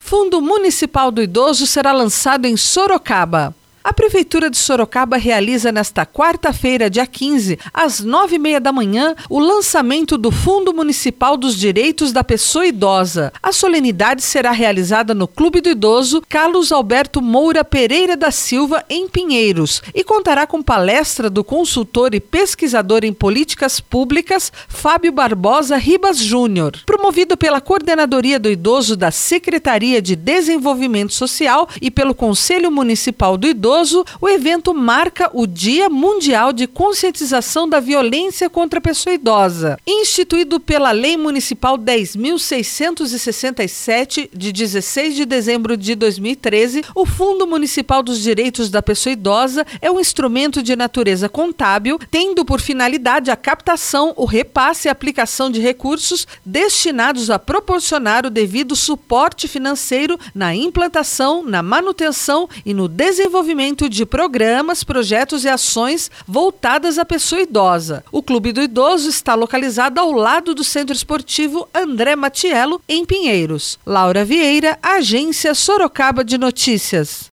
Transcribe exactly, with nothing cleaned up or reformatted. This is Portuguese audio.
Fundo Municipal do Idoso será lançado em Sorocaba. A Prefeitura de Sorocaba realiza nesta quarta-feira, dia quinze, às nove e meia da manhã, o lançamento do Fundo Municipal dos Direitos da Pessoa Idosa. A solenidade será realizada no Clube do Idoso Carlos Alberto Moura Pereira da Silva, em Pinheiros, e contará com palestra do consultor e pesquisador em políticas públicas Fábio Barbosa Ribas Júnior. Promovido pela Coordenadoria do Idoso da Secretaria de Desenvolvimento Social e pelo Conselho Municipal do Idoso, o evento marca o Dia Mundial de Conscientização da Violência contra a Pessoa Idosa. Instituído pela Lei Municipal dez mil seiscentos e sessenta e sete, de dezesseis de dezembro de dois mil e treze, o Fundo Municipal dos Direitos da Pessoa Idosa é um instrumento de natureza contábil, tendo por finalidade a captação, o repasse e aplicação de recursos destinados a proporcionar o devido suporte financeiro na implantação, na manutenção e no desenvolvimento de programas, projetos e ações voltadas à pessoa idosa. O Clube do Idoso está localizado ao lado do Centro Esportivo André Matiello, em Pinheiros. Laura Vieira, Agência Sorocaba de Notícias.